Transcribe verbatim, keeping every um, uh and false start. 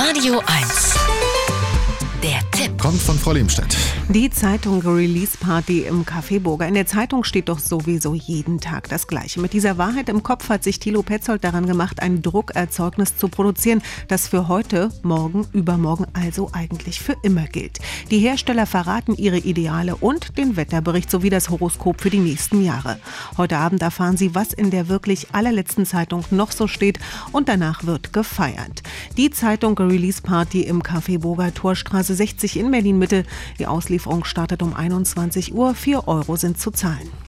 Radio eins. Der Tipp kommt von Frau Lehmstedt. Die Zeitung Release Party im Café Burger. In der Zeitung steht doch sowieso jeden Tag das Gleiche. Mit dieser Wahrheit im Kopf hat sich Thilo Petzold daran gemacht, ein Druckerzeugnis zu produzieren, das für heute, morgen, übermorgen, also eigentlich für immer gilt. Die Hersteller verraten ihre Ideale und den Wetterbericht sowie das Horoskop für die nächsten Jahre. Heute Abend erfahren Sie, was in der wirklich allerletzten Zeitung noch so steht, und danach wird gefeiert. Die Zeitung Release Party im Café Burger, Torstraße sechzig in Berlin-Mitte. Die Auslieferung startet um einundzwanzig Uhr. vier Euro sind zu zahlen.